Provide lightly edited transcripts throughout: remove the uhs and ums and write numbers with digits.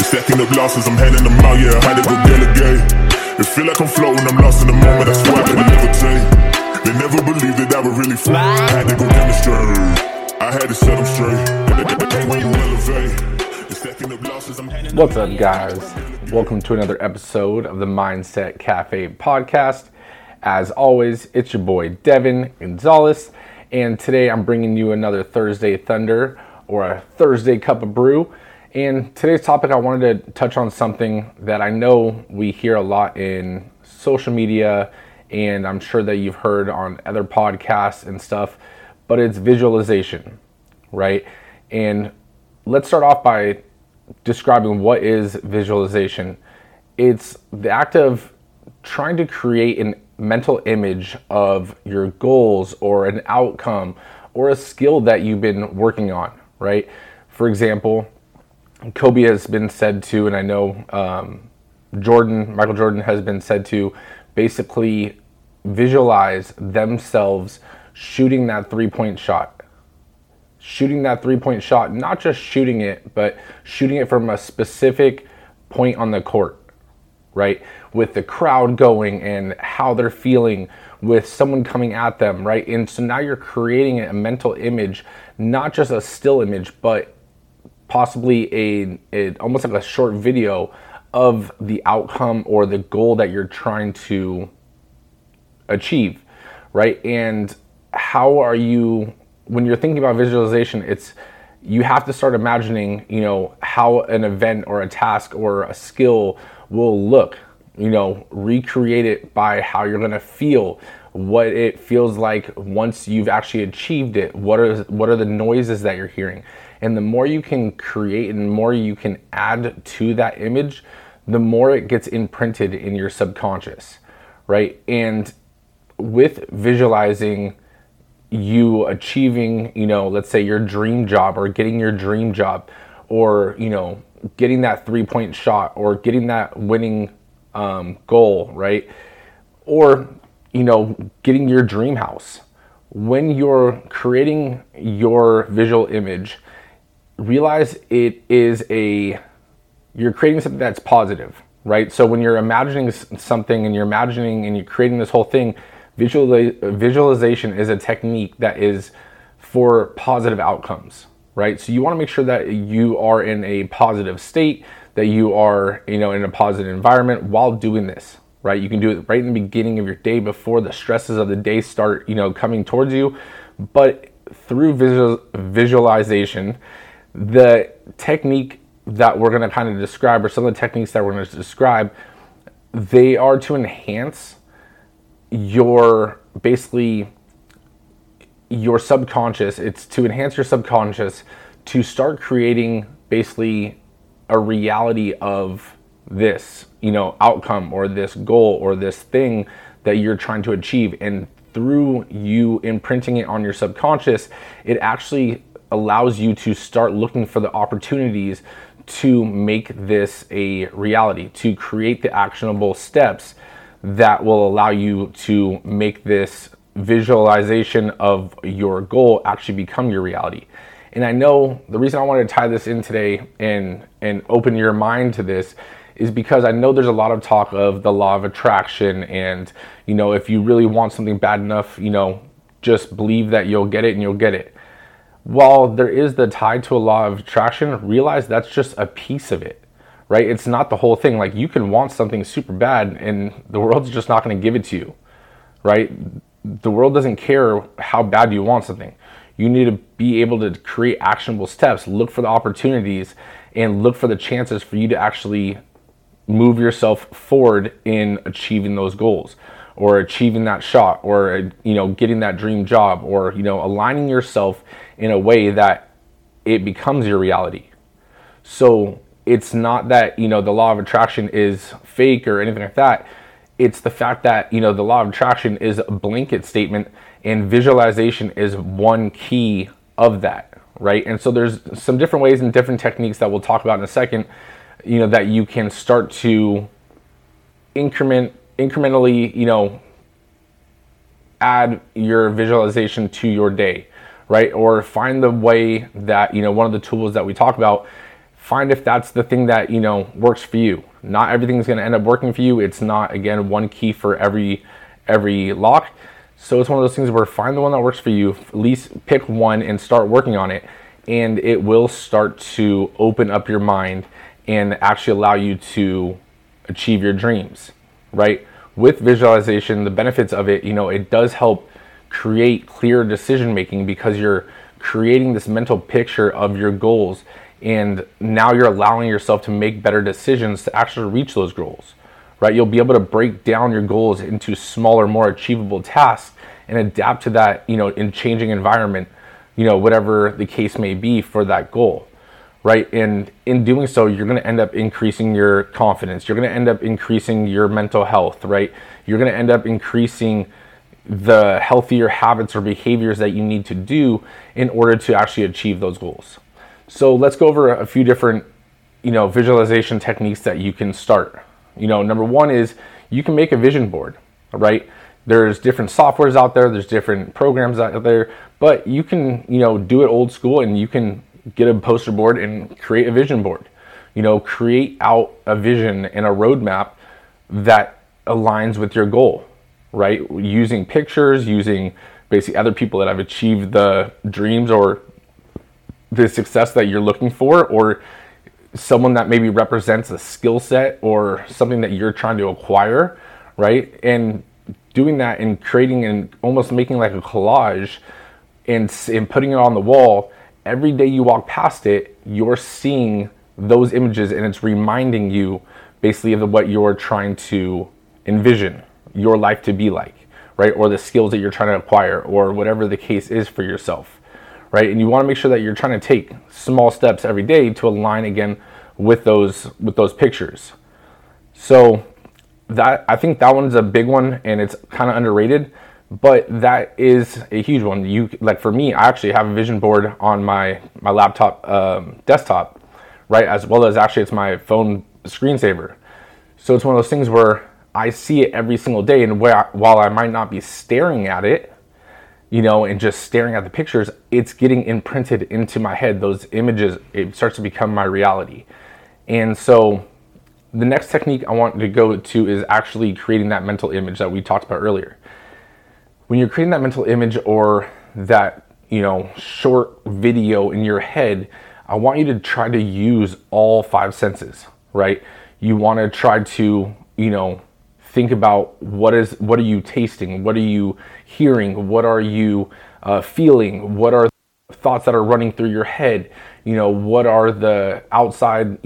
Stacking up losses, I'm handing them out, yeah, I had to go delegate. It feel like I'm floating, I'm lost in the moment, I swear I couldn't levitate. They never believed that I would really fly, I had to go demonstrate. I had to set them straight, when you elevate. Stacking up losses, I'm handing What's up, guys? Welcome to another episode of the Mindset Cafe podcast. As always, it's your boy Devin Gonzalez, and today I'm bringing you another Thursday Thunder, or a Thursday Cup of Brew. And today's topic, I wanted to touch on something that I know we hear a lot in social media, and I'm sure that you've heard on other podcasts and stuff, but it's visualization, right? And let's start off by describing what is visualization. It's the act of trying to create a mental image of your goals or an outcome or a skill that you've been working on, right? For example, Kobe has been said to, and I know Michael Jordan has been said to basically visualize themselves shooting that three-point shot. Shooting that three-point shot, not just shooting it, but shooting it from a specific point on the court, right? With the crowd going and how they're feeling with someone coming at them, right? And so now you're creating a mental image, not just a still image, but possibly a almost like a short video of the outcome or the goal that you're trying to achieve, right? And how are you, when you're thinking about visualization, you have to start imagining, how an event or a task or a skill will look, recreate it by how you're going to feel, what it feels like once you've actually achieved it, what are the noises that you're hearing. And the more you can create and the more you can add to that image, the more it gets imprinted in your subconscious, right? And with visualizing you achieving, let's say your dream job or getting your dream job or, getting that three-point shot or getting that winning goal, right? Or, getting your dream house. When you're creating your visual image, realize you're creating something that's positive, right? So when you're imagining something and you're creating this whole thing, visualization is a technique that is for positive outcomes, right? So you want to make sure that you are in a positive state, that you are, in a positive environment while doing this, right? You can do it right in the beginning of your day before the stresses of the day start, coming towards you. But through visualization, the technique that we're going to kind of describe, or some of the techniques that we're going to describe, they are to enhance your subconscious. It's to enhance your subconscious to start creating basically a reality of this, outcome or this goal or this thing that you're trying to achieve. And through you imprinting it on your subconscious, it actually allows you to start looking for the opportunities to make this a reality, to create the actionable steps that will allow you to make this visualization of your goal actually become your reality. And I know the reason I wanted to tie this in today and open your mind to this is because I know there's a lot of talk of the law of attraction, and if you really want something bad enough, just believe that you'll get it and you'll get it. While there is the tie to a law of attraction, realize that's just a piece of it, right? It's not the whole thing. Like, you can want something super bad and the world's just not going to give it to you, right? The world doesn't care how bad you want something. You need to be able to create actionable steps, look for the opportunities, and look for the chances for you to actually move yourself forward in achieving those goals, or achieving that shot, or getting that dream job, or aligning yourself in a way that it becomes your reality. So it's not that the law of attraction is fake or anything like that. It's the fact that the law of attraction is a blanket statement, and visualization is one key of that, right? And so there's some different ways and different techniques that we'll talk about in a second, that you can start to incrementally, add your visualization to your day, right? Or find the way that, one of the tools that we talk about, find if that's the thing that, works for you. Not everything's going to end up working for you. It's not, again, one key for every lock. So it's one of those things where find the one that works for you, at least pick one and start working on it. And it will start to open up your mind and actually allow you to achieve your dreams, right? With visualization, the benefits of it, it does help create clear decision making because you're creating this mental picture of your goals. And now you're allowing yourself to make better decisions to actually reach those goals, right? You'll be able to break down your goals into smaller, more achievable tasks and adapt to that, in changing environment, whatever the case may be for that goal, right? And in doing so, you're going to end up increasing your confidence. You're going to end up increasing your mental health, right? You're going to end up increasing the healthier habits or behaviors that you need to do in order to actually achieve those goals. So let's go over a few different, visualization techniques that you can start. Number one is you can make a vision board, right? There's different softwares out there, there's different programs out there, but you can, do it old school and you can get a poster board and create a vision board. Create out a vision and a roadmap that aligns with your goal, right? Using pictures, using basically other people that have achieved the dreams or the success that you're looking for, or someone that maybe represents a skill set or something that you're trying to acquire, right? And doing that and creating and almost making like a collage and putting it on the wall, every day you walk past it, you're seeing those images and it's reminding you basically of what you're trying to envision your life to be like, right? Or the skills that you're trying to acquire or whatever the case is for yourself. Right, and you want to make sure that you're trying to take small steps every day to align again with those pictures. So I think that one's a big one, and it's kind of underrated, but that is a huge one. For me, I actually have a vision board on my laptop desktop, right? As well as actually it's my phone screensaver. So it's one of those things where I see it every single day, and while I might not be staring at it, and just staring at the pictures, it's getting imprinted into my head. Those images, it starts to become my reality. And so the next technique I want to go to is actually creating that mental image that we talked about earlier. When you're creating that mental image or that, short video in your head, I want you to try to use all 5 senses, right? You want to try to, think about what are you tasting? What are you hearing? What are you feeling? What are thoughts that are running through your head? What are the outside,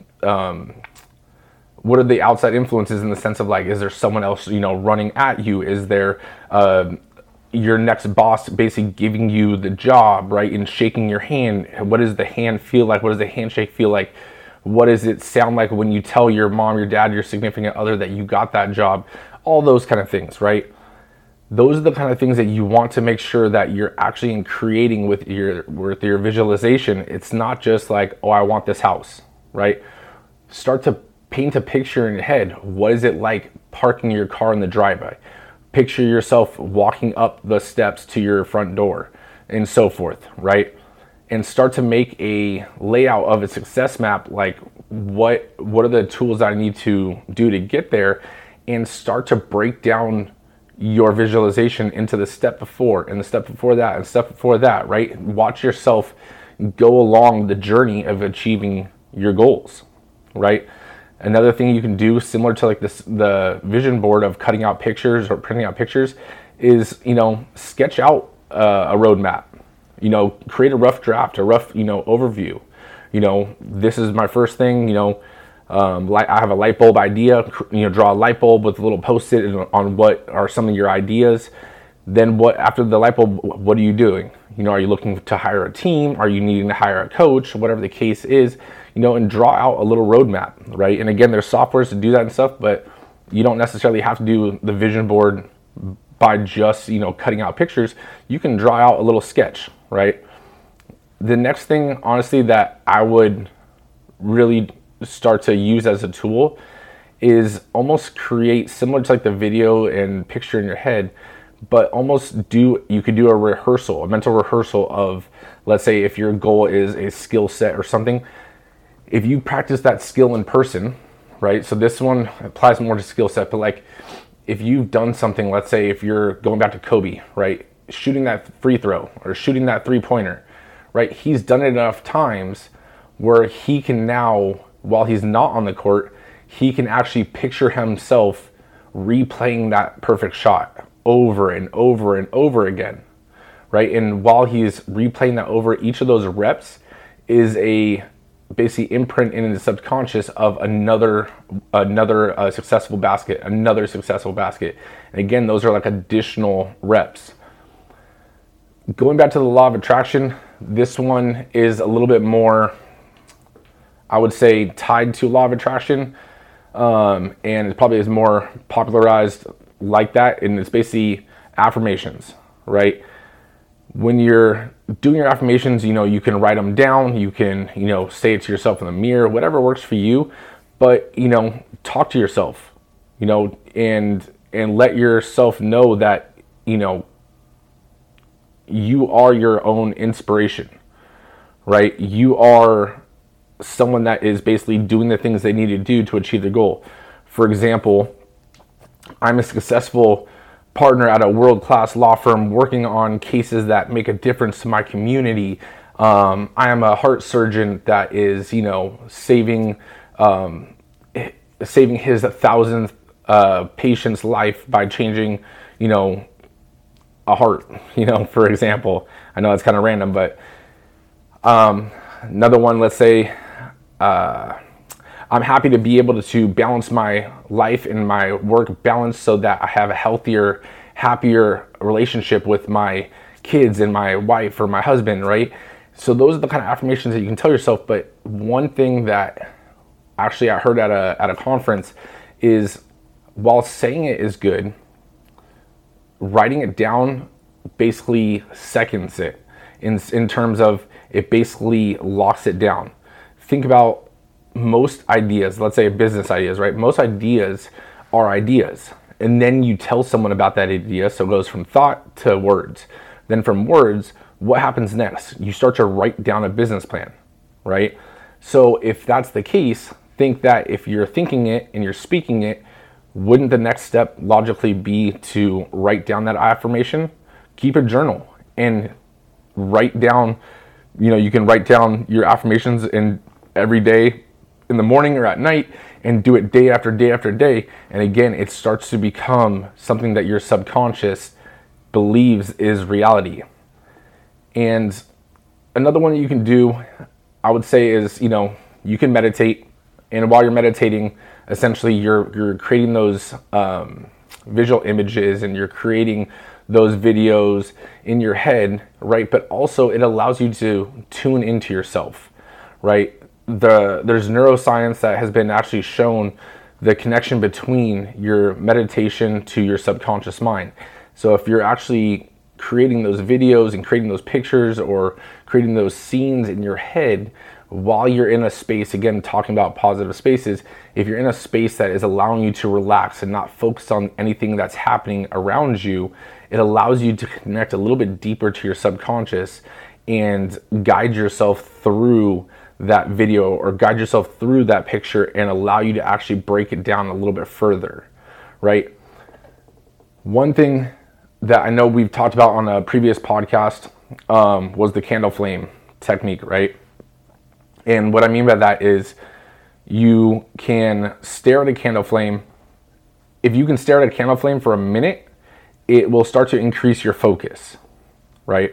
what are the outside influences in the sense of like, is there someone else, running at you? Is there your next boss basically giving you the job, right? And shaking your hand. What does the hand feel like? What does the handshake feel like? What does it sound like when you tell your mom, your dad, your significant other that you got that job? All those kind of things, right? Those are the kind of things that you want to make sure that you're actually creating with your visualization. It's not just like, oh, I want this house, right? Start to paint a picture in your head. What is it like parking your car in the driveway? Picture yourself walking up the steps to your front door and so forth, right? And start to make a layout of a success map, like what are the tools that I need to do to get there, and start to break down your visualization into the step before and the step before that and step before that, right? Watch yourself go along the journey of achieving your goals, right? Another thing you can do, similar to like the vision board of cutting out pictures or printing out pictures, is sketch out a roadmap. Create a rough draft, a rough, overview. This is my first thing, I have a light bulb idea, draw a light bulb with a little post-it on what are some of your ideas. Then after the light bulb, what are you doing? Are you looking to hire a team? Are you needing to hire a coach? Whatever the case is, and draw out a little roadmap, right? And again, there's softwares to do that and stuff, but you don't necessarily have to do the vision board by just, cutting out pictures. You can draw out a little sketch, right? The next thing, honestly, that I would really start to use as a tool is almost create similar to like the video and picture in your head, but you could do a mental rehearsal of, let's say if your goal is a skill set or something, if you practice that skill in person, right? So this one applies more to skill set, but like if you've done something, let's say if you're going back to Kobe, right? Shooting that free throw or shooting that 3-pointer, right? He's done it enough times where he can now, while he's not on the court, he can actually picture himself replaying that perfect shot over and over and over again, right? And while he's replaying that over, each of those reps is a basically imprint in the subconscious of another successful basket, another successful basket. And again, those are like additional reps. Going back to the law of attraction, this one is a little bit more, I would say, tied to law of attraction, and it probably is more popularized like that. And it's basically affirmations, right? When you're doing your affirmations, you can write them down, you can, say it to yourself in the mirror, whatever works for you, but, talk to yourself, and let yourself know that, you are your own inspiration, right? You are someone that is basically doing the things they need to do to achieve their goal. For example, I'm a successful partner at a world-class law firm working on cases that make a difference to my community. I am a heart surgeon that is, saving his 1,000th patient's life by changing, a heart, for example. I know it's kind of random, but another one, let's say, I'm happy to be able to balance my life and my work balance so that I have a healthier, happier relationship with my kids and my wife or my husband, right? So those are the kind of affirmations that you can tell yourself. But one thing that actually I heard at a conference is, while saying it is good, writing it down basically seconds it in terms of it basically locks it down. Think about most ideas, let's say business ideas, right? Most ideas are ideas. And then you tell someone about that idea. So it goes from thought to words. Then from words, what happens next? You start to write down a business plan, right? So if that's the case, think that if you're thinking it and you're speaking it, wouldn't the next step logically be to write down that affirmation? Keep a journal and write down, you can write down your affirmations in every day, in the morning or at night, and do it day after day after day. And again, it starts to become something that your subconscious believes is reality. And another one that you can do, I would say, is, you can meditate. And while you're meditating, essentially you're creating those visual images and you're creating those videos in your head, right? But also it allows you to tune into yourself, right? There's neuroscience that has been actually shown the connection between your meditation to your subconscious mind. So if you're actually creating those videos and creating those pictures or creating those scenes in your head while you're in a space, again, talking about positive spaces, if you're in a space that is allowing you to relax and not focus on anything that's happening around you, it allows you to connect a little bit deeper to your subconscious and guide yourself through that video or guide yourself through that picture and allow you to actually break it down a little bit further, right? One thing that I know we've talked about on a previous podcast was the candle flame technique, right? And what I mean by that is you can stare at a candle flame. If you can stare at a candle flame for a minute, it will start to increase your focus, right?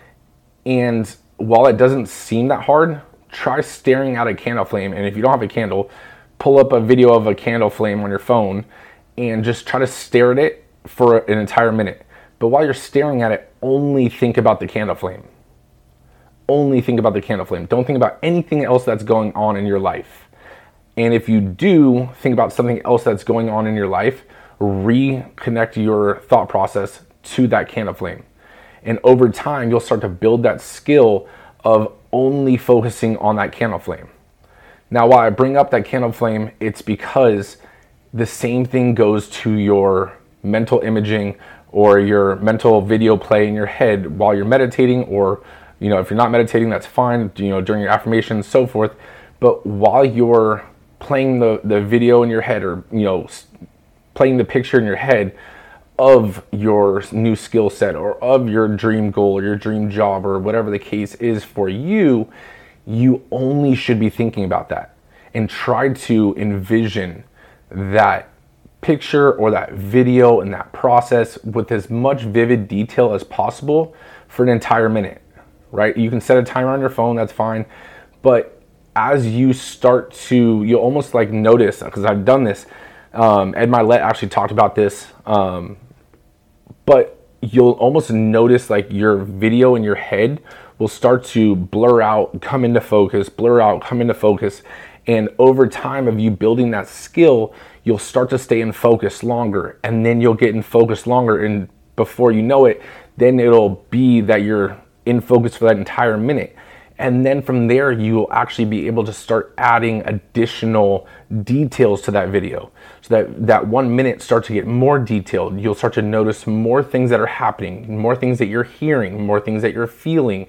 And while it doesn't seem that hard, try staring at a candle flame. And if you don't have a candle, pull up a video of a candle flame on your phone and just try to stare at it for an entire minute. But while you're staring at it, only think about the candle flame. Only think about the candle flame. Don't think about anything else that's going on in your life. And if you do think about something else that's going on in your life, reconnect your thought process to that candle flame. And over time, you'll start to build that skill of only focusing on that candle flame. Now, while I bring up that candle flame, it's because the same thing goes to your mental imaging or your mental video play in your head while you're meditating, or if you're not meditating, that's fine, during your affirmations, so forth. But while you're playing the video in your head, or playing the picture in your head of your new skill set or of your dream goal or your dream job or whatever the case is for you, you only should be thinking about that and try to envision that picture or that video and that process with as much vivid detail as possible for an entire minute, right? You can set a timer on your phone, that's fine. But as you start to, you'll almost like notice, because I've done this, Ed Mylett actually talked about this, but you'll almost notice like your video in your head will start to blur out, come into focus, blur out, come into focus. And over time of you building that skill, you'll start to stay in focus longer, and then you'll get in focus longer. And before you know it, then it'll be that you're in focus for that entire minute. And then from there, you'll actually be able to start adding additional details to that video. So that 1 minute starts to get more detailed. You'll start to notice more things that are happening, more things that you're hearing, more things that you're feeling,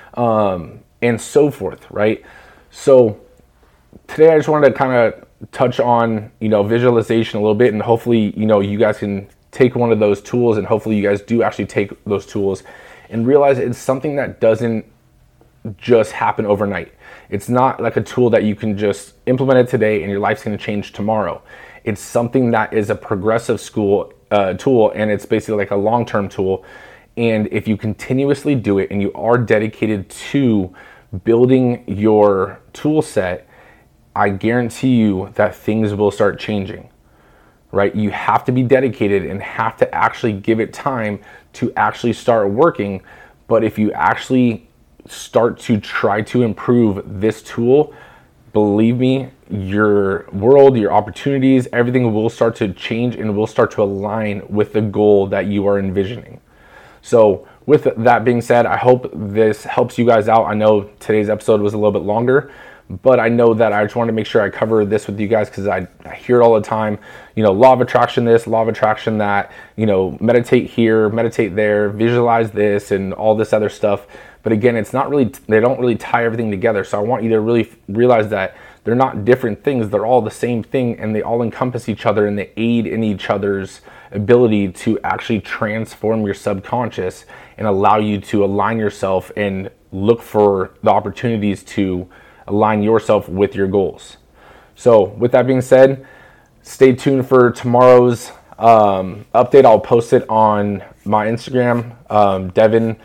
and so forth, right? So today I just wanted to kind of touch on, visualization a little bit, and hopefully, you guys can take one of those tools, and hopefully you guys do actually take those tools and realize it's something that doesn't just happen overnight. It's not like a tool that you can just implement it today and your life's going to change tomorrow. It's something that is a progressive tool, and it's basically like a long-term tool. And if you continuously do it and you are dedicated to building your tool set, I guarantee you that things will start changing, right? You have to be dedicated and have to actually give it time to actually start working. But if you actually start to try to improve this tool, believe me, your world, your opportunities, everything will start to change and will start to align with the goal that you are envisioning. So with that being said, I hope this helps you guys out. I know today's episode was a little bit longer, but I know that I just want to make sure I cover this with you guys because I hear it all the time. Law of attraction this, law of attraction that, meditate here, meditate there, visualize this, and all this other stuff. But again, it's not really, they don't really tie everything together. So I want you to really realize that they're not different things. They're all the same thing, and they all encompass each other, and they aid in each other's ability to actually transform your subconscious and allow you to align yourself and look for the opportunities to align yourself with your goals. So with that being said, stay tuned for tomorrow's update. I'll post it on my Instagram, Devin,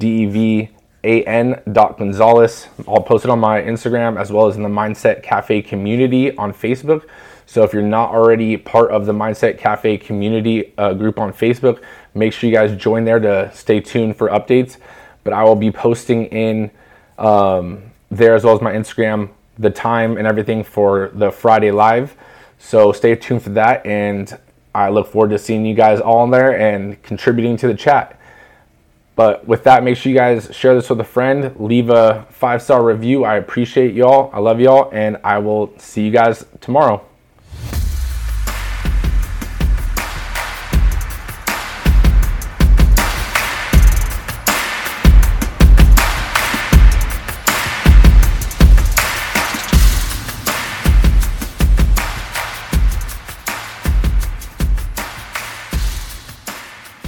DEVAN.Gonzalez. I'll post it on my Instagram as well as in the Mindset Cafe community on Facebook. So if you're not already part of the Mindset Cafe community group on Facebook, make sure you guys join there to stay tuned for updates. But I will be posting in there as well as my Instagram the time and everything for the Friday live. So stay tuned for that, and I look forward to seeing you guys all in there and contributing to the chat. But with that, make sure you guys share this with a friend. Leave a 5-star review. I appreciate y'all. I love y'all, and I will see you guys tomorrow.